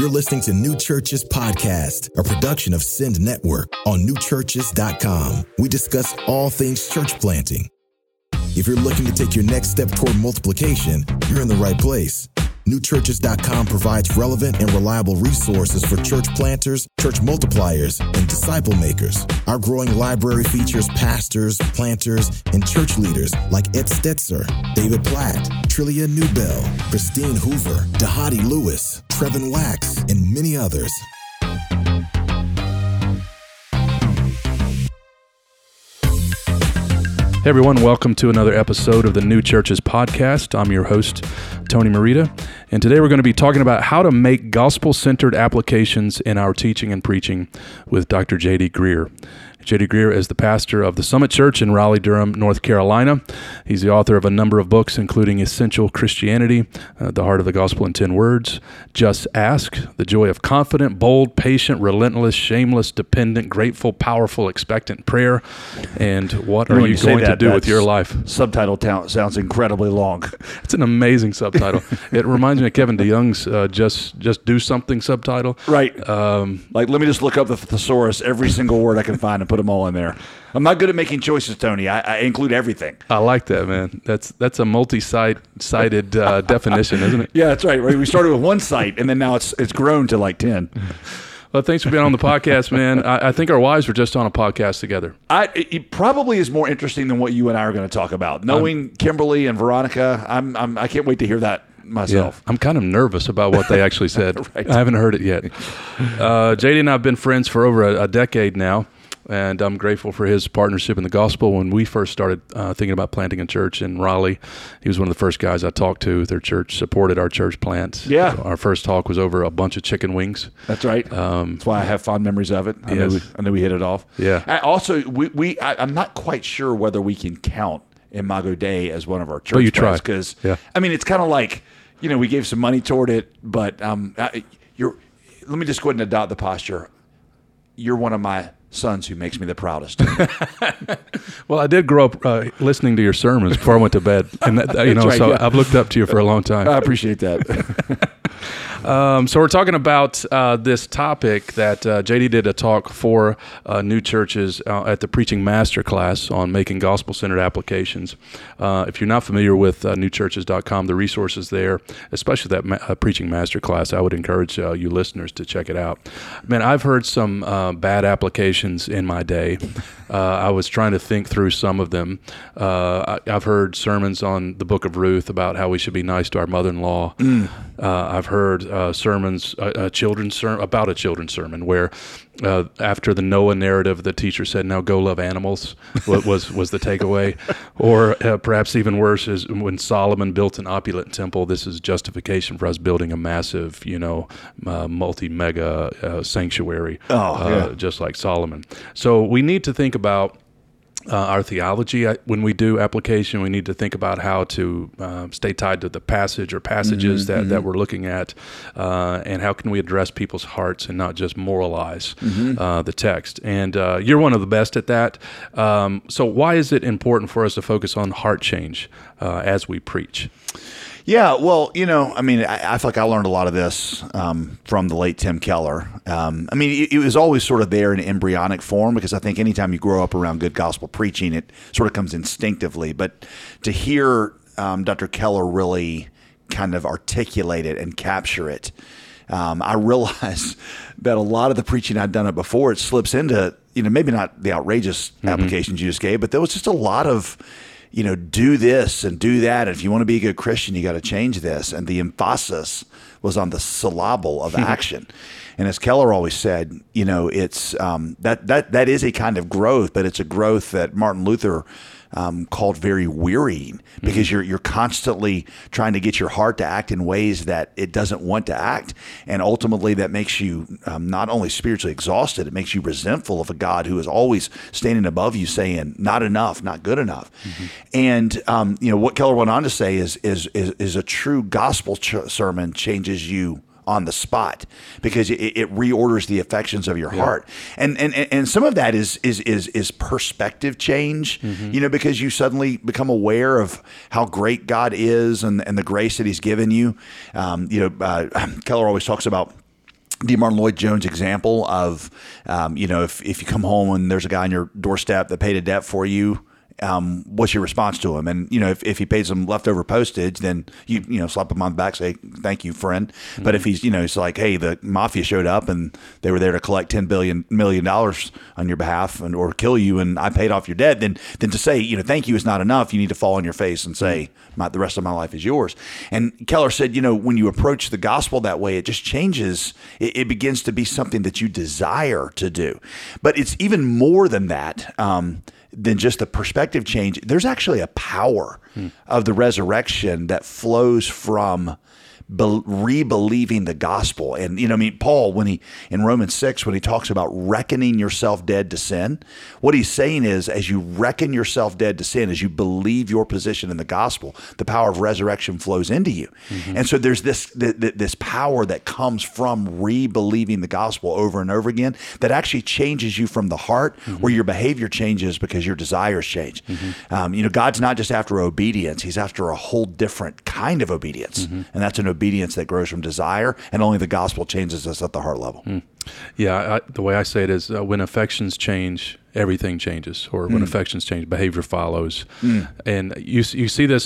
You're listening to New Churches Podcast, a production of Send Network on newchurches.com. We discuss all things church planting. If you're looking to take your next step toward multiplication, you're in the right place. Newchurches.com provides relevant and reliable resources for church planters, church multipliers, and disciple makers. Our growing library features pastors, planters, and church leaders like Ed Stetzer, David Platt, Trillia Newbell, Christine Hoover, Dahadi Lewis, Trevin Wax, and many others. Hey everyone, welcome to another episode of the New Churches Podcast. I'm your host, Tony Merida, and today we're going to be talking about how to make gospel-centered applications in our teaching and preaching with Dr. J.D. Greear. J.D. Greear is the pastor of the Summit Church in Raleigh-Durham, North Carolina. He's the author of a number of books, including Essential Christianity, The Heart of the Gospel in 10 Words, Just Ask, The Joy of Confident, Bold, Patient, Relentless, Shameless, Dependent, Grateful, Powerful, Expectant Prayer, and What Are You Going to Do with Your Life? Subtitle sounds incredibly long. It's an amazing subtitle. It reminds me of Kevin DeYoung's Just Do Something subtitle. Right. Like, let me just look up the thesaurus, every single word I can find, and put them all in there. I'm not good at making choices, Tony. I include everything. I like that, man. That's a multi-sided definition, isn't it? Yeah, that's right. We started with one site, and then now it's grown to like 10. Well, thanks for being on the podcast, man. I think our wives were just on a podcast together. It probably is more interesting than what you and I are going to talk about. Knowing Kimberly and Veronica, I can't wait to hear that myself. Yeah, I'm kind of nervous about what they actually said. Right. I haven't heard it yet. JD and I have been friends for over a decade now. And I'm grateful for his partnership in the gospel. When we first started thinking about planting a church in Raleigh, he was one of the first guys I talked to. Their church supported our church plant. Yeah. Our first talk was over a bunch of chicken wings. That's right. That's why I have fond memories of it. I know we hit it off. Yeah. I'm not quite sure whether we can count Imago Dei as one of our church but you plants. try. Because, yeah. I mean, it's kind of like, we gave some money toward it, but let me just go ahead and adopt the posture. You're one of my sons who makes me the proudest. Well, I did grow up listening to your sermons before I went to bed, and I've looked up to you for a long time. I appreciate that. So we're talking about this topic that JD did a talk for new churches at the Preaching Masterclass on making gospel-centered applications. If you're not familiar with newchurches.com, the resources there, especially that Preaching Masterclass, I would encourage you listeners to check it out. Man, I've heard some bad applications in my day. I was trying to think through some of them. I've heard sermons on the book of Ruth about how we should be nice to our mother-in-law. I've heard sermons, about a children's sermon where after the Noah narrative, the teacher said, "Now go love animals," was the takeaway. Or perhaps even worse is when Solomon built an opulent temple. This is justification for us building a massive, multi-mega sanctuary, just like Solomon. So we need to think about our theology. When we do application, we need to think about how to stay tied to the passage or passages that we're looking at, and how can we address people's hearts and not just moralize the text. And you're one of the best at that. So why is it important for us to focus on heart change as we preach? Yeah, well, I feel like I learned a lot of this from the late Tim Keller. It was always sort of there in embryonic form, because I think anytime you grow up around good gospel preaching, it sort of comes instinctively. But to hear Dr. Keller really kind of articulate it and capture it, I realized that a lot of the preaching I'd done it before, it slips into, maybe not the outrageous applications you just gave, but there was just a lot of do this and do that. And if you want to be a good Christian, you got to change this. And the emphasis was on the syllable of action. And as Keller always said, it's that is a kind of growth, but it's a growth that Martin Luther called very wearying, because you're constantly trying to get your heart to act in ways that it doesn't want to act. And ultimately that makes you not only spiritually exhausted, it makes you resentful of a God who is always standing above you saying, not enough, not good enough. And, what Keller went on to say is a true gospel sermon changes you on the spot, because it reorders the affections of your heart. And some of that is perspective change, because you suddenly become aware of how great God is and the grace that he's given you. Keller always talks about D. Martin Lloyd-Jones example of, if you come home and there's a guy on your doorstep that paid a debt for you, what's your response to him? And, if he pays some leftover postage, then you slap him on the back, say, thank you, friend. Mm-hmm. But if he's, it's like, hey, the mafia showed up and they were there to collect $10 million on your behalf or kill you, and I paid off your debt, then to say, thank you is not enough. You need to fall on your face and say, the rest of my life is yours. And Keller said, when you approach the gospel that way, it just changes. It begins to be something that you desire to do. But it's even more than that. Than just a perspective change. There's actually a power of the resurrection that flows from re-believing the gospel. And, Paul, in Romans 6, when he talks about reckoning yourself dead to sin, what he's saying is, as you reckon yourself dead to sin, as you believe your position in the gospel, the power of resurrection flows into you. Mm-hmm. And so there's this power that comes from re-believing the gospel over and over again that actually changes you from the heart, where your behavior changes because your desires change. Mm-hmm. God's not just after obedience. He's after a whole different kind of obedience. Mm-hmm. And that's an obedience that grows from desire, and only the gospel changes us at the heart level. Yeah, the way I say it is, when affections change, everything changes, or when affections change, behavior follows. And you see this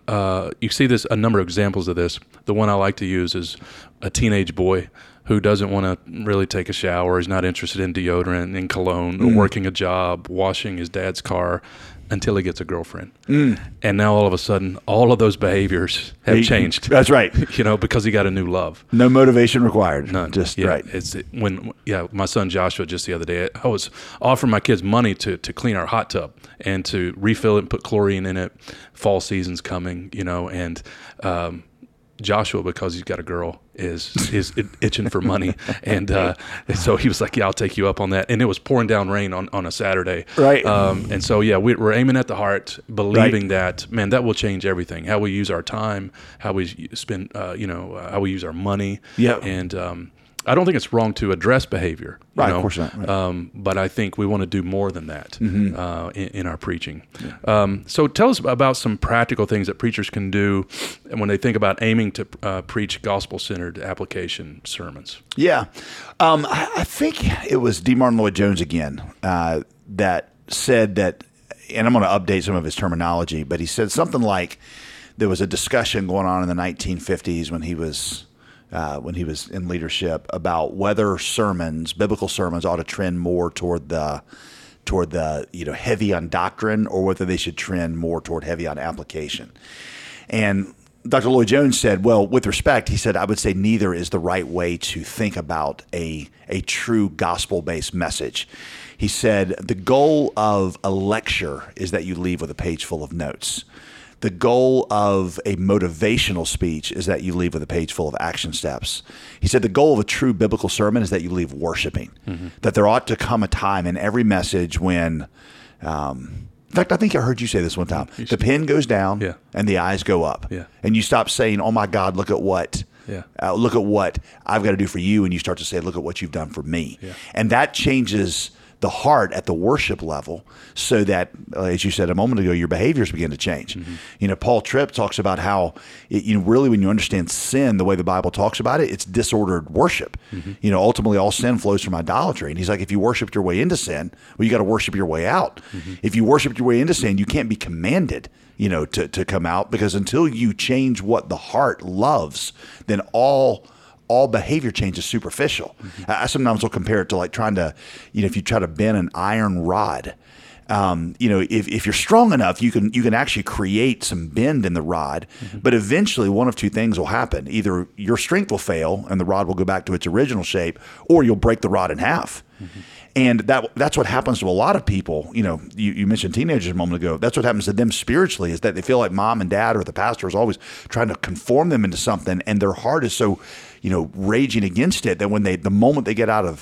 a number of examples of this. The one I like to use is a teenage boy who doesn't want to really take a shower, is not interested in deodorant, in cologne, or working a job, washing his dad's car, until he gets a girlfriend. And now all of a sudden, all of those behaviors have changed. That's right. Because he got a new love. No motivation required. None. Just right. It's my son Joshua, just the other day, I was offering my kids money to clean our hot tub and to refill it and put chlorine in it. Fall season's coming, and Joshua, because he's got a girl, is itching for money, and so he was like, "Yeah, I'll take you up on that." And it was pouring down rain on a Saturday, right? And so we're aiming at the heart, believing that, man, that will change everything. How we use our time, how we spend, how we use our money, and I don't think it's wrong to address behavior. Right, of course not. Right. But I think we want to do more than that in our preaching. Yeah. So tell us about some practical things that preachers can do when they think about aiming to preach gospel-centered application sermons. Yeah. I think it was D. Martin Lloyd-Jones again that said that, and I'm going to update some of his terminology, but he said something like there was a discussion going on in the 1950s when he was in leadership about whether biblical sermons, ought to trend more toward the heavy on doctrine, or whether they should trend more toward heavy on application. And Dr. Lloyd-Jones said, well, with respect, he said, I would say neither is the right way to think about a true gospel-based message. He said, the goal of a lecture is that you leave with a page full of notes. The goal of a motivational speech is that you leave with a page full of action steps. He said the goal of a true biblical sermon is that you leave worshiping, that there ought to come a time in every message when, in fact, I think I heard you say this one time, the pen goes down and the eyes go up. Yeah. And you stop saying, oh my God, look at what I've got to do for you. And you start to say, look at what you've done for me. Yeah. And that changes the heart at the worship level, so that, as you said a moment ago, your behaviors begin to change. Paul Tripp talks about how, really when you understand sin, the way the Bible talks about it, it's disordered worship. Ultimately all sin flows from idolatry. And he's like, if you worshiped your way into sin, well, you got to worship your way out. If you worshiped your way into sin, you can't be commanded, to come out, because until you change what the heart loves, then all behavior change is superficial. I sometimes will compare it to like trying to, if you try to bend an iron rod, if you're strong enough, you can actually create some bend in the rod, but eventually one of two things will happen. Either your strength will fail and the rod will go back to its original shape, or you'll break the rod in half. And that's what happens to a lot of people. You mentioned teenagers a moment ago. That's what happens to them spiritually, is that they feel like mom and dad or the pastor is always trying to conform them into something, and their heart is so, raging against it, that when the moment they get out of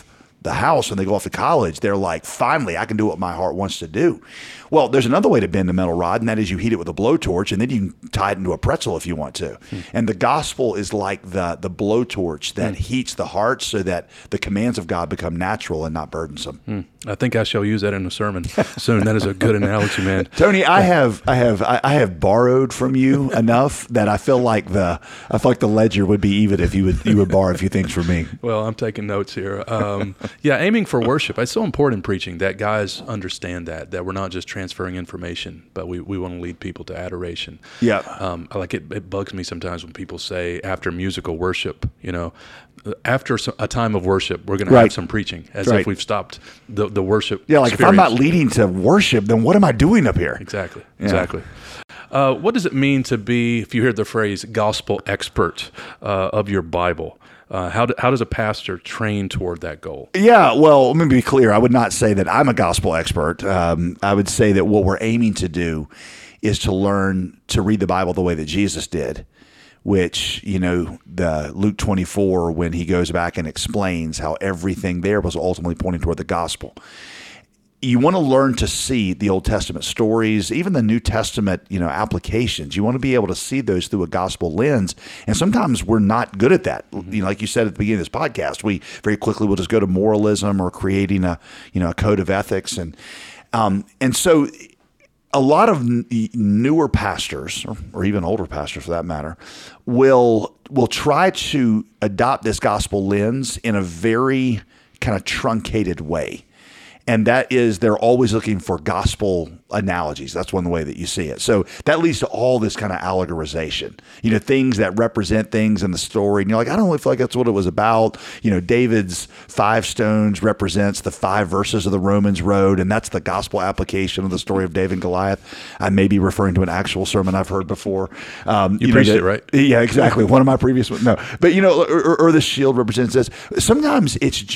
the house and they go off to college, they're like, finally, I can do what my heart wants to do. Well, there's another way to bend a metal rod, and that is you heat it with a blowtorch, and then you can tie it into a pretzel if you want to. And the gospel is like the blowtorch that heats the heart so that the commands of God become natural and not burdensome. I think I shall use that in a sermon soon. That is a good analogy, man. Tony, I have borrowed from you enough that I feel like the ledger would be even if you would borrow a few things from me. Well, I'm taking notes here. Aiming for worship. It's so important in preaching that guys understand that we're not just transferring information, but we want to lead people to adoration. Yeah. It bugs me sometimes when people say after musical worship, after a time of worship, we're going to have some preaching, as if we've stopped the worship. Yeah, like experience. if I'm not leading to worship, then what am I doing up here? Exactly. Yeah. Exactly. What does it mean to be, if you hear the phrase, gospel expert of your Bible? How does a pastor train toward that goal? Yeah, well, let me be clear. I would not say that I'm a gospel expert. I would say that what we're aiming to do is to learn to read the Bible the way that Jesus did, which, the Luke 24, when he goes back and explains how everything there was ultimately pointing toward the gospel. You want to learn to see the Old Testament stories, even the New Testament, applications. You want to be able to see those through a gospel lens. And sometimes we're not good at that. Like you said at the beginning of this podcast, we very quickly will just go to moralism or creating a code of ethics. And so a lot of newer pastors, or even older pastors for that matter, will try to adopt this gospel lens in a very kind of truncated way. And that is, they're always looking for gospel analogies. That's one way that you see it. So that leads to all this kind of allegorization, things that represent things in the story. And you're like, I don't really feel like that's what it was about. David's 5 stones represents the 5 verses of the Romans Road, and that's the gospel application of the story of David and Goliath. I may be referring to an actual sermon I've heard before. You preached it, right? Yeah, exactly. One of my previous ones. No, but or the shield represents this. Sometimes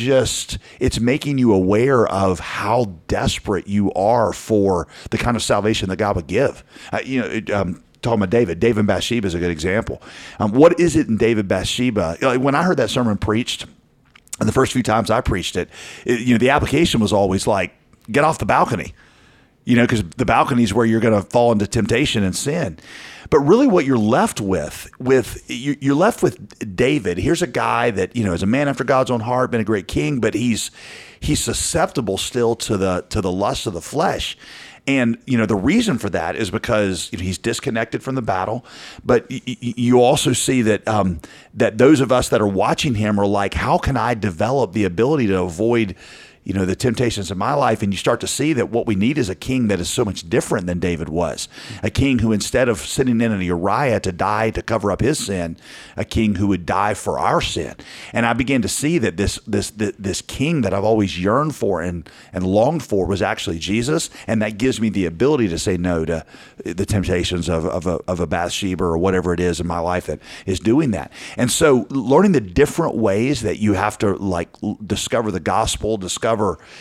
it's making you aware of how desperate you are for the kind of salvation that God would give. Talking about David and Bathsheba is a good example. What is it in David and Bathsheba? When I heard that sermon preached, and the first few times I preached it, the application was always like, get off the balcony, because the balcony is where you're going to fall into temptation and sin. But really what you're left with you're left with David. Here's a guy that, is a man after God's own heart, been a great king, but he's susceptible still to the lust of the flesh. And, the reason for that is because he's disconnected from the battle. But you also see that that those of us that are watching him are like, how can I develop the ability to avoid the temptations of my life? And you start to see that what we need is a king that is so much different than David was. A king who, instead of sending in a Uriah to die to cover up his sin, a king who would die for our sin. And I began to see that this king that I've always yearned for and longed for was actually Jesus. And that gives me the ability to say no to the temptations of a Bathsheba or whatever it is in my life that is doing that. And so learning the different ways that you have to discover the gospel, discover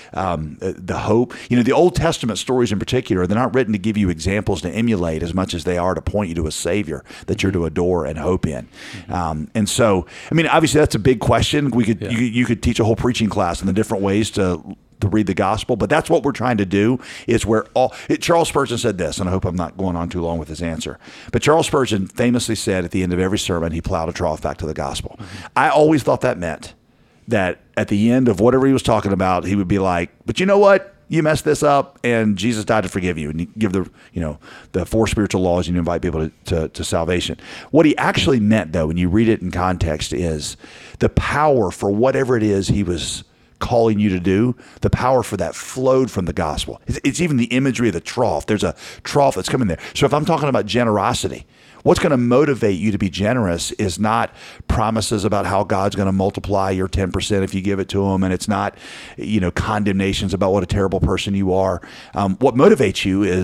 the hope. The Old Testament stories in particular, they're not written to give you examples to emulate as much as they are to point you to a Savior that you're to adore and hope in. And so, obviously that's a big question. You could teach a whole preaching class on the different ways to read the gospel, but that's what we're trying to do. Is where Charles Spurgeon said this, and I hope I'm not going on too long with his answer, but Charles Spurgeon famously said at the end of every sermon, he plowed a trough back to the gospel. I always thought that meant that at the end of whatever he was talking about, he would be like, but you know what? You messed this up, and Jesus died to forgive you, and you give the 4 spiritual laws, and you invite people to salvation. What he actually meant, though, when you read it in context, is the power for whatever it is he was calling you to do, the power for that flowed from the gospel. It's even the imagery of the trough. There's a trough that's coming there. So if I'm talking about generosity, what's going to motivate you to be generous is not promises about how God's going to multiply your 10% if you give it to him. And it's not, condemnations about what a terrible person you are. What motivates you is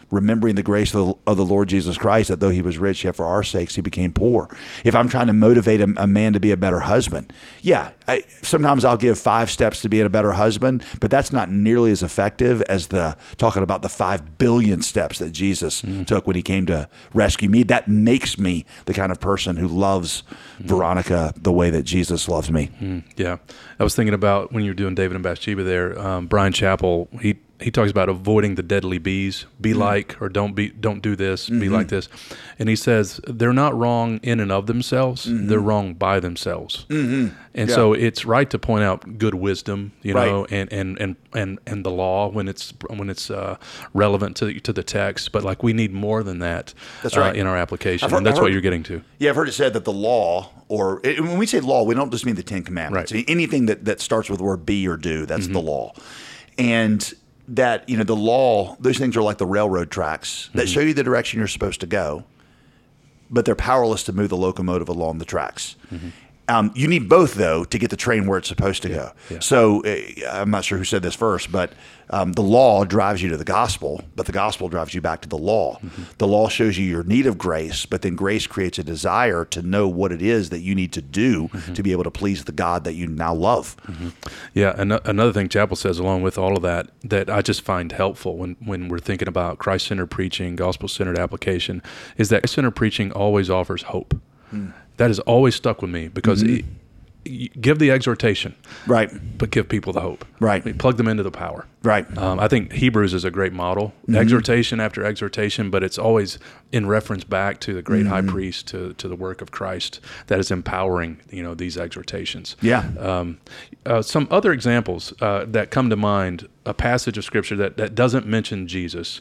remembering the grace of the Lord Jesus Christ, that though he was rich, yet for our sakes he became poor. If I'm trying to motivate a man to be a better husband, sometimes I'll give 5 steps to being a better husband, but that's not nearly as effective as talking about the 5 billion steps that Jesus took when he came to rescue me. That makes me the kind of person who loves Veronica the way that Jesus loves me. Yeah. I was thinking about when you were doing David and Bathsheba there, Brian Chappell, he talks about avoiding the deadly bees. Be like, or don't do this, be like this. And he says they're not wrong in and of themselves. They're wrong by themselves. And so it's right to point out good wisdom, you know, and the law when it's relevant to the text. But like we need more than that. That's right. In our application. And that's what you're getting to. Yeah, I've heard it said that the law, when we say law, we don't just mean the 10 Commandments. Right. Anything that starts with the word be or do, that's the law. And that, the law, those things are like the railroad tracks that show you the direction you're supposed to go, but they're powerless to move the locomotive along the tracks. You need both, though, to get the train where it's supposed to go. Yeah. So I'm not sure who said this first, but the law drives you to the gospel, but the gospel drives you back to the law. The law shows you your need of grace, but then grace creates a desire to know what it is that you need to do to be able to please the God that you now love. Yeah, another thing Chappell says along with all of that I just find helpful when we're thinking about Christ-centered preaching, gospel-centered application, is that Christ-centered preaching always offers hope. That has always stuck with me because give the exhortation, right? But give people the hope, right? Plug them into the power, right? I think Hebrews is a great model, exhortation after exhortation, but it's always in reference back to the great high priest, to the work of Christ that is empowering, these exhortations. Yeah. Some other examples that come to mind: a passage of Scripture that doesn't mention Jesus.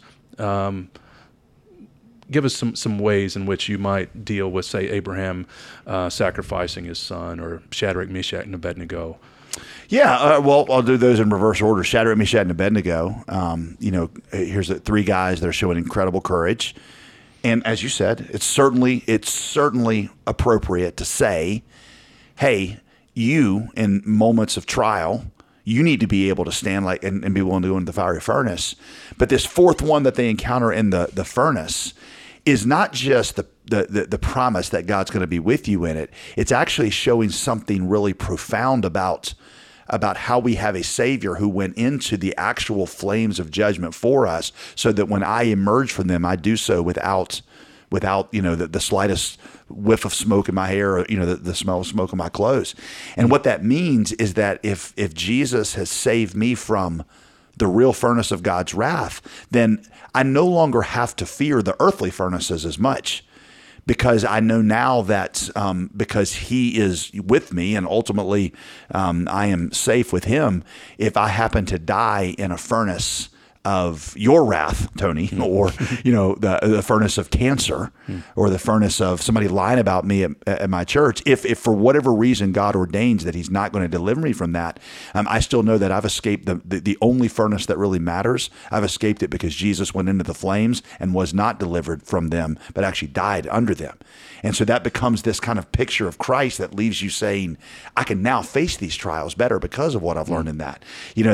Give us some ways in which you might deal with, say, Abraham sacrificing his son, or Shadrach, Meshach, and Abednego. Yeah, well, I'll do those in reverse order. Shadrach, Meshach, and Abednego. Here's 3 guys that are showing incredible courage, and as you said, it's certainly appropriate to say, "Hey, you in moments of trial." You need to be able to stand and be willing to go into the fiery furnace. But this 4th one that they encounter in the furnace is not just the promise that God's going to be with you in it. It's actually showing something really profound about how we have a Savior who went into the actual flames of judgment for us, so that when I emerge from them, I do so without the slightest whiff of smoke in my hair, or the smell of smoke in my clothes. And what that means is that if Jesus has saved me from the real furnace of God's wrath, then I no longer have to fear the earthly furnaces as much, because I know now that because he is with me, and ultimately I am safe with him, if I happen to die in a furnace of your wrath, Tony, or the furnace of cancer, or the furnace of somebody lying about me at my church, if for whatever reason God ordains that he's not going to deliver me from that, I still know that I've escaped the only furnace that really matters. I've escaped it because Jesus went into the flames and was not delivered from them, but actually died under them. And so that becomes this kind of picture of Christ that leaves you saying, I can now face these trials better because of what I've learned in that.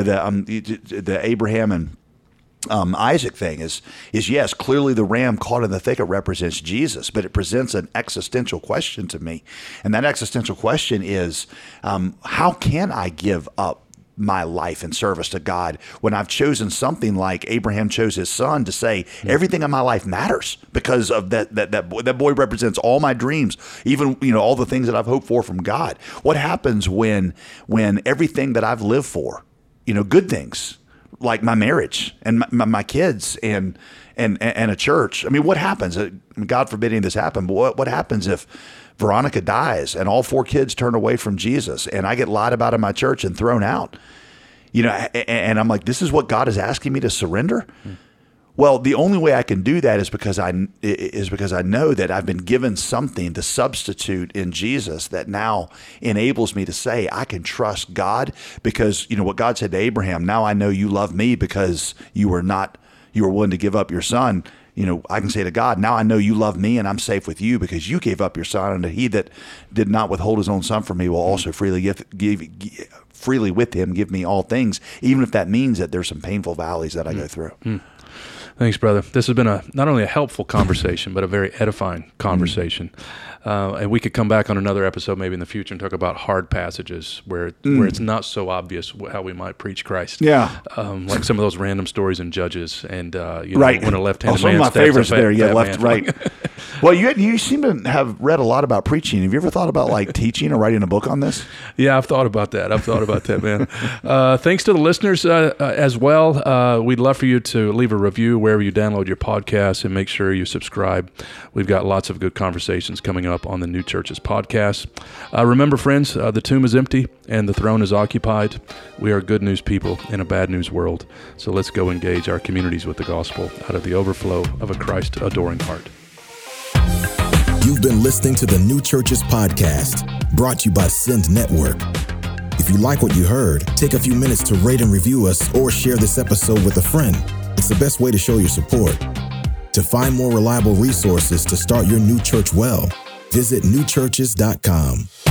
The Abraham and Isaac thing is yes, clearly the ram caught in the thicket represents Jesus, but it presents an existential question to me. And that existential question is, how can I give up my life in service to God when I've chosen something like Abraham chose his son to say, everything in my life matters because of that boy represents all my dreams, even, all the things that I've hoped for from God. What happens when everything that I've lived for, good things, like my marriage and my kids and a church. I mean, what happens? God forbid any of this happen, but what happens if Veronica dies and all 4 kids turn away from Jesus and I get lied about in my church and thrown out? And I'm like, this is what God is asking me to surrender? Well, the only way I can do that is because I know that I've been given something, the substitute in Jesus, that now enables me to say I can trust God, because what God said to Abraham, now I know you love me because you were willing to give up your son. I can say to God, now I know you love me and I'm safe with you because you gave up your son, and he that did not withhold his own son from me will also freely freely with him give me all things, even if that means that there's some painful valleys that I go through. Thanks, brother. This has been not only a helpful conversation, but a very edifying conversation. And we could come back on another episode maybe in the future and talk about hard passages where it's not so obvious how we might preach Christ. Yeah. Like some of those random stories in Judges and right. When a left-handed some man of my favorites there. Yeah, left, man. right. Well, you seem to have read a lot about preaching. Have you ever thought about like teaching or writing a book on this? Yeah, I've thought about that. Man. Thanks to the listeners as well. We'd love for you to leave a review wherever you download your podcast and make sure you subscribe. We've got lots of good conversations coming up on the New Churches podcast. Remember, friends, the tomb is empty and the throne is occupied. We are good news people in a bad news world. So let's go engage our communities with the gospel out of the overflow of a Christ-adoring heart. You've been listening to the New Churches podcast, brought to you by Send Network. If you like what you heard, take a few minutes to rate and review us or share this episode with a friend. It's the best way to show your support. To find more reliable resources to start your new church well, visit newchurches.com.